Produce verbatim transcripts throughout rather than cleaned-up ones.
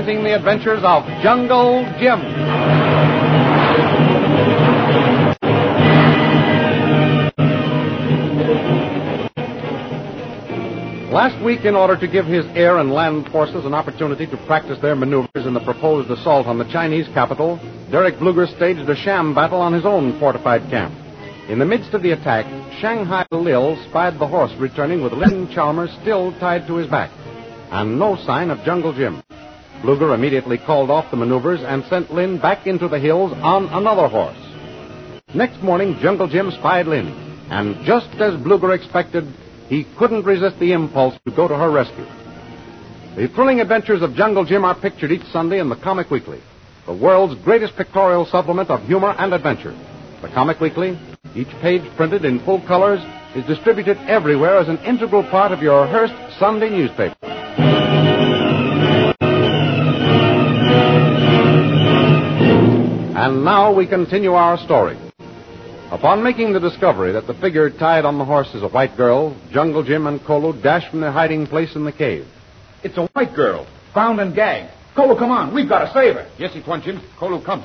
presenting the adventures of Jungle Jim. Last week, in order to give his air and land forces an opportunity to practice their maneuvers in the proposed assault on the Chinese capital, Derek Bluger staged a sham battle on his own fortified camp. In the midst of the attack, Shanghai Lil spied the horse returning with Lynn Chalmers still tied to his back, and no sign of Jungle Jim. Bluger immediately called off the maneuvers and sent Lynn back into the hills on another horse. Next morning, Jungle Jim spied Lynn, and just as Bluger expected, he couldn't resist the impulse to go to her rescue. The thrilling adventures of Jungle Jim are pictured each Sunday in the Comic Weekly, the world's greatest pictorial supplement of humor and adventure. The Comic Weekly, each page printed in full colors, is distributed everywhere as an integral part of your Hearst Sunday newspaper. And now we continue our story. Upon making the discovery that the figure tied on the horse is a white girl, Jungle Jim and Kolo dash from their hiding place in the cave. It's a white girl, bound and gagged. Kolo, come on. We've got to save her. Yes, it wants Jim. Kolo, come.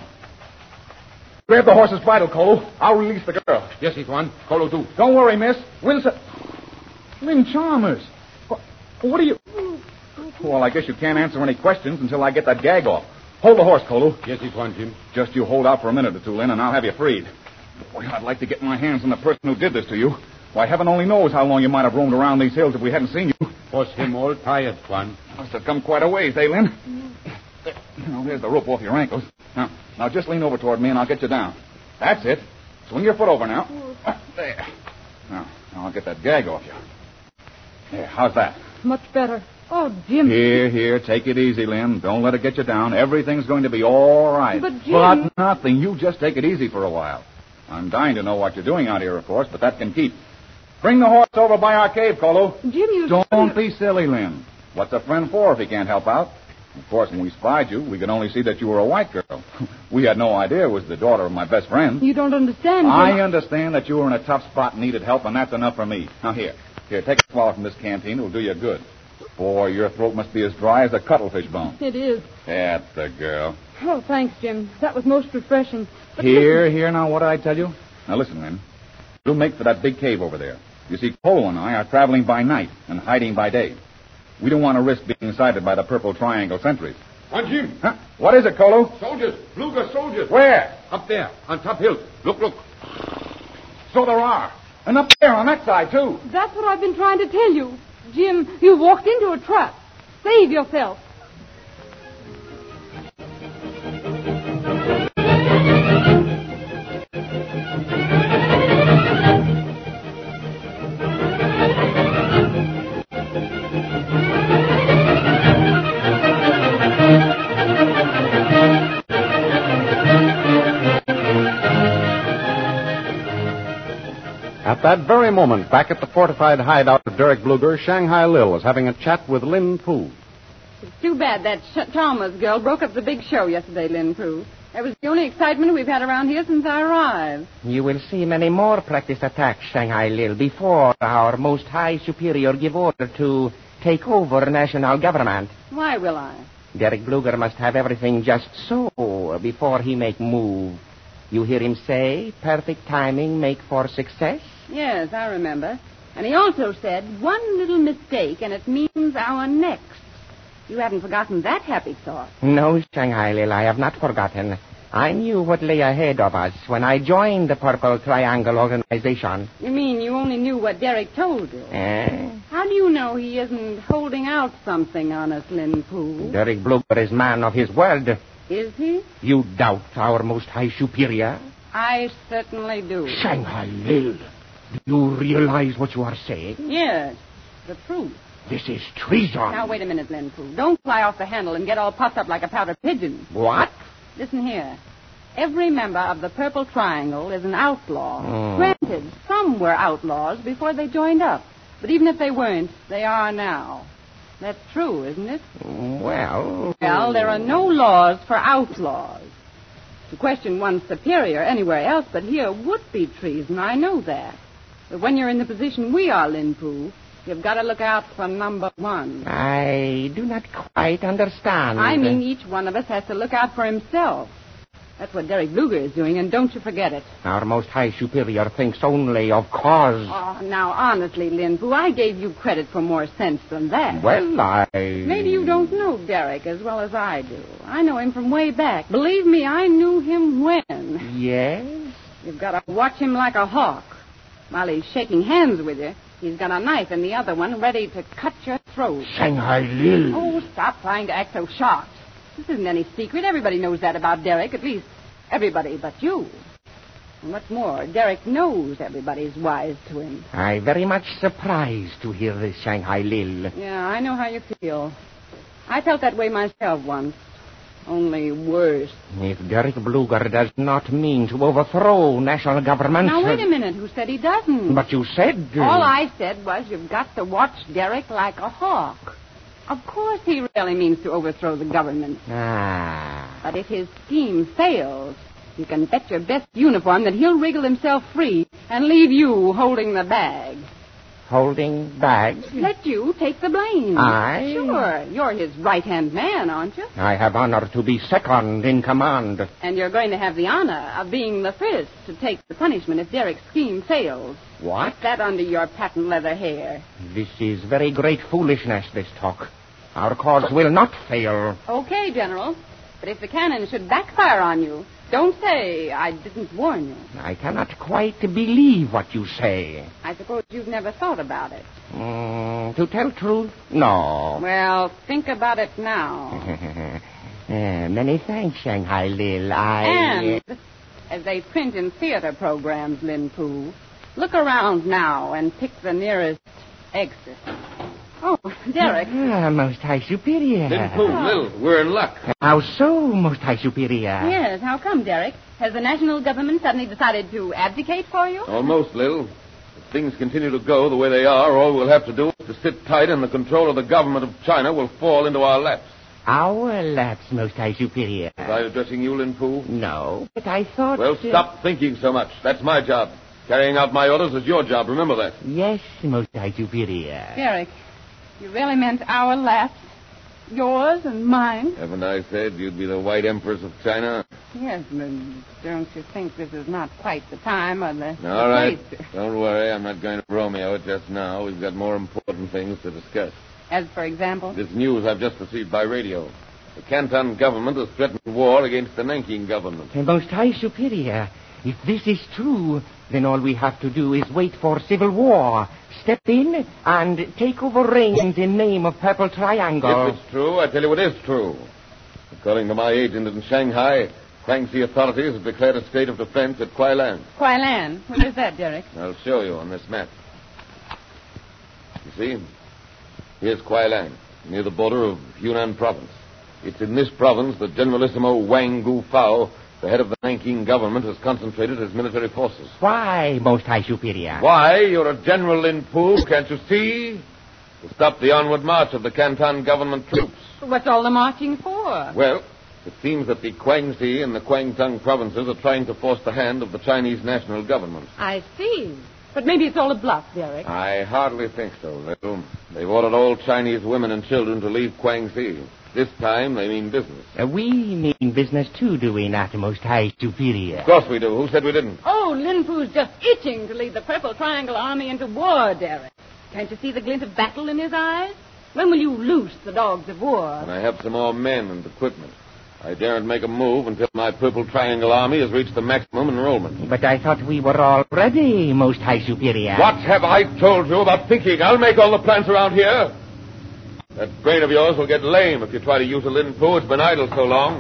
Grab the horse's bridle, Kolo. I'll release the girl. Yes, it wants. Kolo, too. Don't worry, miss. We'll sa- Lynn Chalmers. What, what are you... Well, I guess you can't answer any questions until I get that gag off. Hold the horse, Kolo. Yes, it wants Jim. Just you hold out for a minute or two, Lynn, and I'll have you freed. Boy, I'd like to get my hands on the person who did this to you. Why, heaven only knows how long you might have roamed around these hills if we hadn't seen you. Was him all tired, Juan. Must have come quite a ways, eh, Lynn? There, now, there's the rope off your ankles. Now, now, just lean over toward me and I'll get you down. That's it. Swing your foot over now. There. Now, now I'll get that gag off you. There, how's that? Much better. Oh, Jim. Here, here, take it easy, Lynn. Don't let it get you down. Everything's going to be all right. But, Jim... But nothing. You just take it easy for a while. I'm dying to know what you're doing out here, of course, but that can keep. Bring the horse over by our cave, Kolo. Jim, you... Don't be silly, Lynn. What's a friend for if he can't help out? Of course, when we spied you, we could only see that you were a white girl. We had no idea it was the daughter of my best friend. You don't understand, Jim. I understand that you were in a tough spot and needed help, and that's enough for me. Now, here. Here, take a swallow from this canteen. It'll do you good. Boy, your throat must be as dry as a cuttlefish bone. It is. That's the girl. Oh, thanks, Jim. That was most refreshing. But here, listen... here, now, what did I tell you? Now, listen, Lynn. We'll make for that big cave over there. You see, Kolo and I are traveling by night and hiding by day. We don't want to risk being sighted by the Purple Triangle sentries. On Jim. Huh? What is it, Kolo? Soldiers. Bluger soldiers. Where? Up there, on top hill. Look, look. So there are. And up there on that side, too. That's what I've been trying to tell you. Jim, you walked into a trap. Save yourself. At that very moment, back at the fortified hideout of Derek Bluger, Shanghai Lil was having a chat with Lin Poo. It's too bad that Ch- Chalmers girl broke up the big show yesterday, Lin Poo. That was the only excitement we've had around here since I arrived. You will see many more practice attacks, Shanghai Lil, before our most high superior give order to take over national government. Why will I? Derek Bluger must have everything just so before he make move. You hear him say, perfect timing make for success? Yes, I remember. And he also said, one little mistake and it means our next. You haven't forgotten that happy thought. No, Shanghai Lil, I have not forgotten. I knew what lay ahead of us when I joined the Purple Triangle organization. You mean you only knew what Derek told you? Eh? How do you know he isn't holding out something on us, Lin Poo? Derek Bluger is man of his word. Is he? You doubt our most high superior? I certainly do. Shanghai Lil, do you realize what you are saying? Yes, the truth. This is treason. Now, wait a minute, Lin Poo. Don't fly off the handle and get all puffed up like a powder pigeon. What? Listen here. Every member of the Purple Triangle is an outlaw. Mm. Granted, some were outlaws before they joined up. But even if they weren't, they are now. That's true, isn't it? Well... Well, there are no laws for outlaws. To question one's superior anywhere else but here would be treason, I know that. But when you're in the position we are, Lin Poo, You've got to look out for number one. I do not quite understand. I mean, each one of us has to look out for himself. That's what Derek Bluger is doing, and don't you forget it. Our most high superior thinks only of cause. Oh, now, honestly, Lin Fu, I gave you credit for more sense than that. Well, I... Maybe you don't know Derek as well as I do. I know him from way back. Believe me, I knew him when. Yes? You've got to watch him like a hawk. While he's shaking hands with you, he's got a knife in the other one ready to cut your throat. Shanghai Lil. Oh, stop trying to act so shocked. This isn't any secret. Everybody knows that about Derek. At least everybody but you. And what's more, Derek knows everybody's wise to him. I'm very much surprised to hear this, Shanghai Lil. Yeah, I know how you feel. I felt that way myself once. Only worse. If Derek Bluger does not mean to overthrow national government... Now, wait a minute. Who said he doesn't? But you said... Uh... All I said was you've got to watch Derek like a hawk. Of course he really means to overthrow the government. Ah. But if his scheme fails, you can bet your best uniform that he'll wriggle himself free and leave you holding the bag. Holding bags? Let you take the blame. I? Sure. You're his right-hand man, aren't you? I have honor to be second in command. And you're going to have the honor of being the first to take the punishment if Derek's scheme fails. What? Put that under your patent leather hair. This is very great foolishness, this talk. Our cause will not fail. Okay, General. But if the cannon should backfire on you, don't say I didn't warn you. I cannot quite believe what you say. I suppose you've never thought about it. Mm, to tell truth, no. Well, think about it now. uh, many thanks, Shanghai Lil. I... And, as they print in theater programs, Lin Fu, look around now and pick the nearest exit. Oh, Derek. Ah, Most High Superior. Lin Fu, Lil, we're in luck. How so, Most High Superior? Yes, how come, Derek? Has the national government suddenly decided to abdicate for you? Almost, Lil. If things continue to go the way they are, all we'll have to do is to sit tight and the control of the government of China will fall into our laps. Our laps, Most High Superior. Was I addressing you, Lin Fu? No, but I thought... Well, stop thinking so much. That's my job. Carrying out my orders is your job. Remember that. Yes, Most High Superior. Derek, you really meant our laps? Yours and mine? Haven't I said you'd be the White Empress of China? Yes, but don't you think this is not quite the time or the, the All right. place? Don't worry. I'm not going to Romeo it just now. We've got more important things to discuss. As, for example? This news I've just received by radio. The Canton government has threatened war against the Nanking government. Most High Superior, if this is true, then all we have to do is wait for civil war, step in, and take over reins in name of Purple Triangle. If it's true, I tell you it is true. According to my agent in Shanghai, Guangxi authorities have declared a state of defense at Kuailan. Kuailan? What is that, Derek? I'll show you on this map. You see? Here's Kuailan, near the border of Yunnan province. It's in this province that Generalissimo Wang Gufao, the head of the Nanking government, has concentrated his military forces. Why, Most High Superior? Why? You're a general, Lin Fu, can't you see? To stop the onward march of the Canton government troops. What's all the marching for? Well, it seems that the Guangxi and the Guangdong provinces are trying to force the hand of the Chinese national government. I see. But maybe it's all a bluff, Derek. I hardly think so, Lil. They've ordered all Chinese women and children to leave Guangxi. This time, they mean business. Uh, we mean business, too, do we not, Most High Superior? Of course we do. Who said we didn't? Oh, Lin Fu's just itching to lead the Purple Triangle Army into war, Derek. Can't you see the glint of battle in his eyes? When will you loose the dogs of war? And I have some more men and equipment. I daren't make a move until my Purple Triangle Army has reached the maximum enrollment. But I thought we were all ready, Most High Superior. What have I told you about thinking? I'll make all the plans around here. That brain of yours will get lame if you try to use a Lin Fu. It's been idle so long.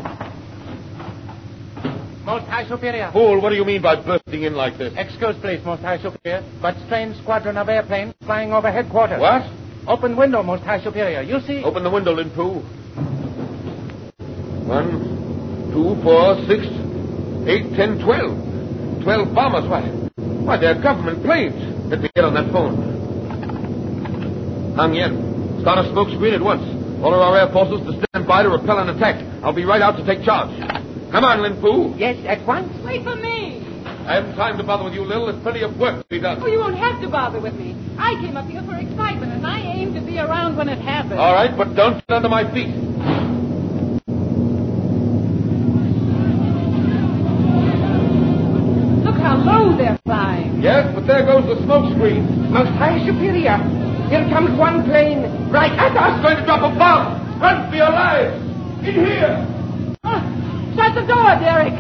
Most High Superior. Fool, what do you mean by bursting in like this? Excuse, please, Most High Superior, but strange squadron of airplanes flying over headquarters. What? Open window, Most High Superior. You see? Open the window, Lin Fu. One, two, four, six, eight, ten, twelve. Twelve bombers. Why? Why, they're government planes. Let me get on that phone. Hang Yen. Start a smoke screen at once. Order our air forces to stand by to repel an attack. I'll be right out to take charge. Come on, Lin Fu. Yes, at once? Wait for me. I haven't time to bother with you, Lil. There's plenty of work to be done. Oh, you won't have to bother with me. I came up here for excitement, and I aim to be around when it happens. All right, but don't get under my feet. Look how low they're flying. Yes, but there goes the smoke screen. Most High Superior. Here comes one plane right at us. It's going to drop a bomb. Run for your lives. In here. Oh, shut the door, Derek.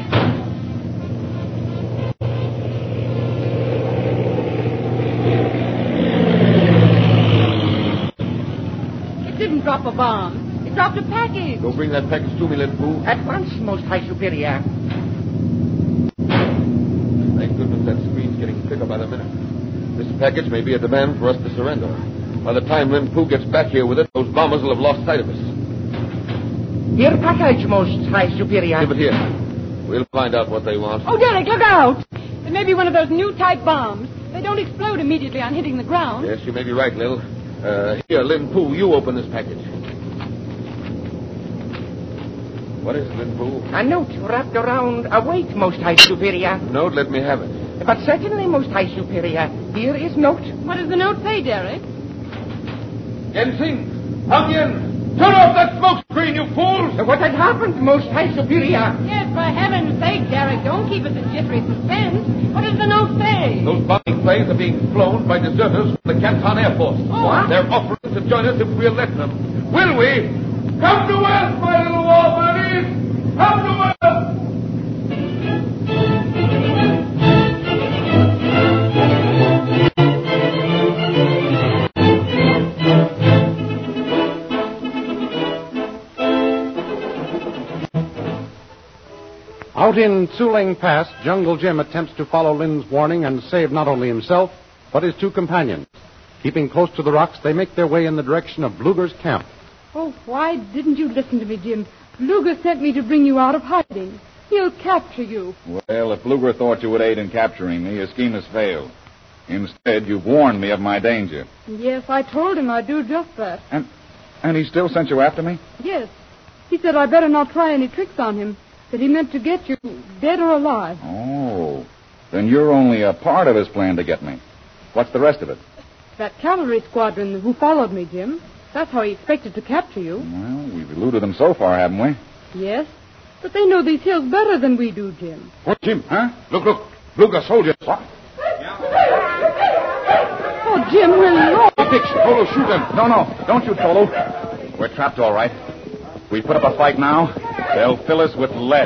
It didn't drop a bomb. It dropped a package. Go bring that package to me, Lin Fu. At once, Most High Superior. Thank goodness that screen's getting thicker by the minute. This package may be a demand for us to surrender. By the time Lin Fu gets back here with it, those bombers will have lost sight of us. Your package, Most High Superior. Give it here. We'll find out what they want. Oh, Derek, look out. It may be one of those new type bombs. They don't explode immediately on hitting the ground. Yes, you may be right, Lil. Uh, here, Lin Fu, you open this package. What is it, Lin Fu? A note wrapped around a weight, Most High Superior. Note, let me have it. But certainly, Most High Superior. Here is note. What does the note say, Derek? Gensing, come in. Turn off that smoke screen, you fools! What had happened, Most High Superior? Yes, for heaven's sake, Derek, don't keep us in jittery suspense. What does the note say? Those bombing planes are being flown by deserters from the Canton Air Force. What? They're offering to join us if we'll let them. Will we? Come to us, my little war buddies! Come to us! Out in Tsuling Pass, Jungle Jim attempts to follow Lin's warning and save not only himself, but his two companions. Keeping close to the rocks, they make their way in the direction of Bluger's camp. Oh, why didn't you listen to me, Jim? Bluger sent me to bring you out of hiding. He'll capture you. Well, if Bluger thought you would aid in capturing me, his scheme has failed. Instead, you've warned me of my danger. Yes, I told him I'd do just that. And and he still sent you after me? Yes. He said I'd better not try any tricks on him, that he meant to get you, dead or alive. Oh, then you're only a part of his plan to get me. What's the rest of it? That cavalry squadron who followed me, Jim. That's how he expected to capture you. Well, we've eluded them so far, haven't we? Yes, but they know these hills better than we do, Jim. Oh, Jim, huh? Look, look. Bluger soldiers. What? Oh, Jim, we're lost. Dix, Tolo, shoot them. No, no, don't you, Tolo. We're trapped all right. We put up a fight now, they'll fill us with lead.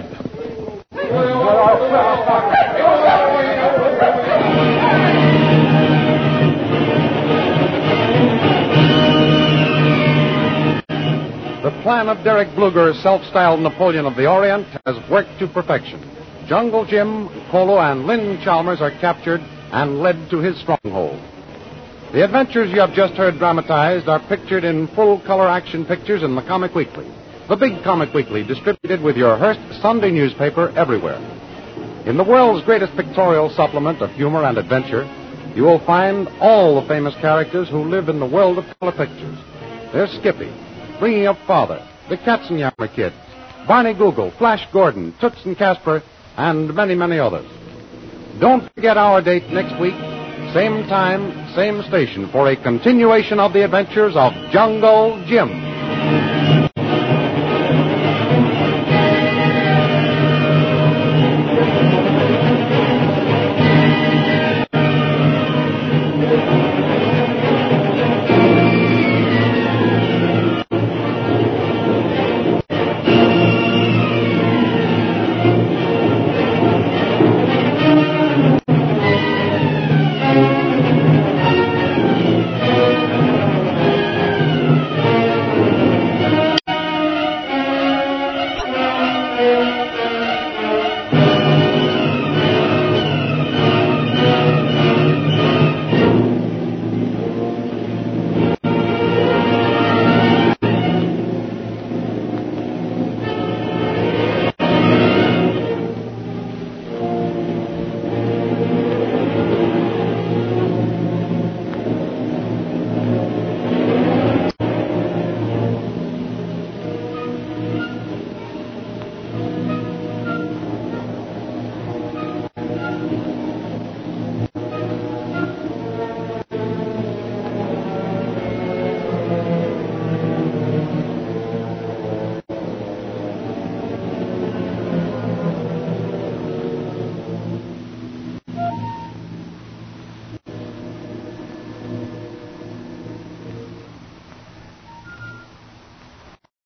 The plan of Derek Bluger, self-styled Napoleon of the Orient, has worked to perfection. Jungle Jim, Kolo, and Lynn Chalmers are captured and led to his stronghold. The adventures you have just heard dramatized are pictured in full-color action pictures in the Comic Weekly, the big Comic Weekly distributed with your Hearst Sunday newspaper everywhere. In the world's greatest pictorial supplement of humor and adventure, you will find all the famous characters who live in the world of color pictures. There's Skippy, Bringing Up Father, the Katzenjammer Kids, Barney Google, Flash Gordon, Toots and Casper, and many, many others. Don't forget our date next week, same time, same station, for a continuation of the adventures of Jungle Jim.